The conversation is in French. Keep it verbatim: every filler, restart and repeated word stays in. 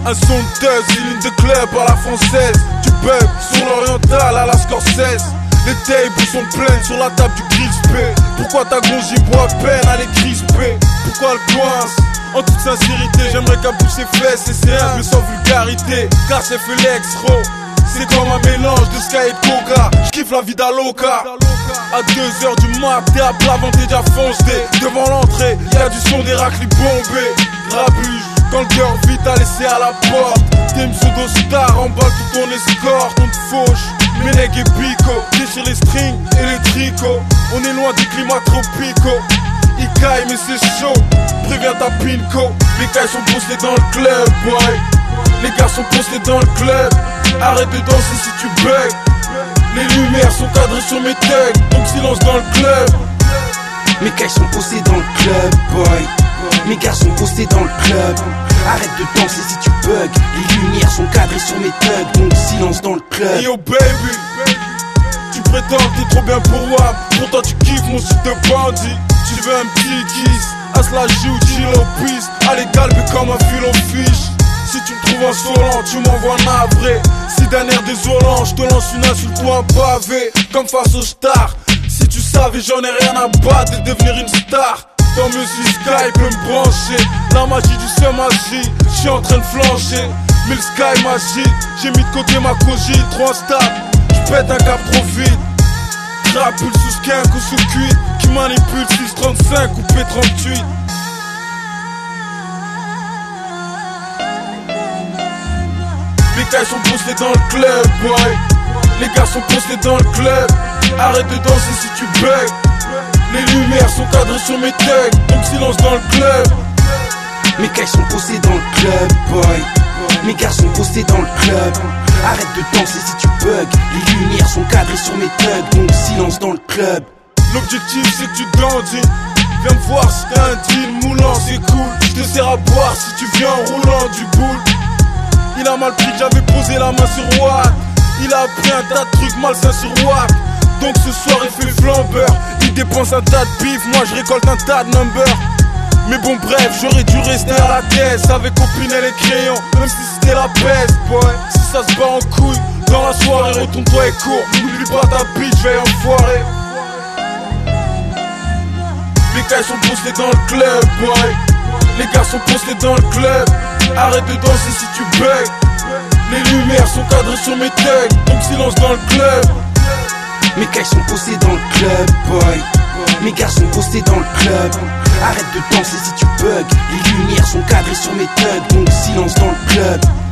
Un son de thèse, une ligne de club à la française. Du bug sur l'oriental à la Scorsese. Les tables sont pleines sur la table du crispé. Pourquoi ta gonge y boit à peine à les crisper? Pourquoi elle coince? En toute sincérité, j'aimerais qu'elle bouge ses fesses et ses reins, mais sans vulgarité. Car c'est fait l'ex-ro. C'est comme un mélange de Sky et de Coca. J'kiffe la vida loca. À deux heures du mat, t'es à plat, avant t'es déjà foncé. Devant l'entrée, y'a du son des raclis bombés. Grabuge, quand le cœur vite à laisser à la porte. T'es une pseudo-star, emballe tout ton escorte. On te fauche, Ménègue et Pico. Déchire les strings et les tricots. On est loin des climats tropicaux. Il caille mais c'est chaud, préviens ta pinko. Les cailles sont postés dans le club, boy. Les gars sont postés dans le club. Arrête de danser si tu bugs. Les lumières sont cadrées sur mes thugs, donc silence dans le club. Mes cailles sont posées dans le club, boy. Mes gars sont postés dans le club. Arrête de danser si tu bugs. Les lumières sont cadrées sur mes thugs, donc silence dans le club. Yo baby, tu prétends que t'es trop bien pour moi. Pourtant tu kiffes mon style de bandit. Tu veux un petit kiss, à cela joue, chill au piste. Allez galbe comme un fil au fiche. Si tu me trouves insolent, tu m'envoies navré. Si d'un air désolant, je te lance une insulte ou un pavé. Comme face aux stars. Si tu savais, j'en ai rien à battre de devenir une star. Tant mieux si Sky peut me brancher. La magie du seum agit, j'suis en train de flancher. Mais le Sky magique, j'ai mis de côté ma cogite. Trop instable, j'pète un cap trop vite. Crapule sous skunk ou sous cuit. Qui manipule six trente-cinq ou P trente-huit. Les gars sont postés dans le club, boy. Les gars sont postés dans le club. Arrête de danser si tu bugs. Les lumières sont cadrées sur mes thugs, donc silence dans le club. Mes cailles sont posées dans le club, boy. Mes gars sont postés dans le club. Arrête de danser si tu bugs. Les lumières sont cadrées sur mes thugs, donc silence dans le club. L'objectif c'est que tu dandines. Viens me voir si t'as un deal moulant, c'est cool. Je te sers à boire si tu viens en roulant du boule. Il a mal pris que j'avais posé la main sur Watt. Il a appris un tas de trucs malsains sur Watt. Donc ce soir il fait flambeur. Il dépense un tas de bif, moi je récolte un tas de numbers. Mais bon bref, j'aurais dû rester à la caisse avec copine et les crayons. Même si c'était la peste, boy. Si ça se bat en couille, dans la soirée retourne-toi et cours. N'oublie pas ta bitch, veille enfoiré. Les gars sont postés dans le club, boy. Les gars sont postés dans le club. Arrête de danser si tu bugs. Les lumières sont cadrées sur mes thugs, donc silence dans le club. Mes cailles sont posées dans le club, boy. Mes gars sont postés dans le club. Arrête de danser si tu bugs. Les lumières sont cadrées sur mes thugs, donc silence dans le club.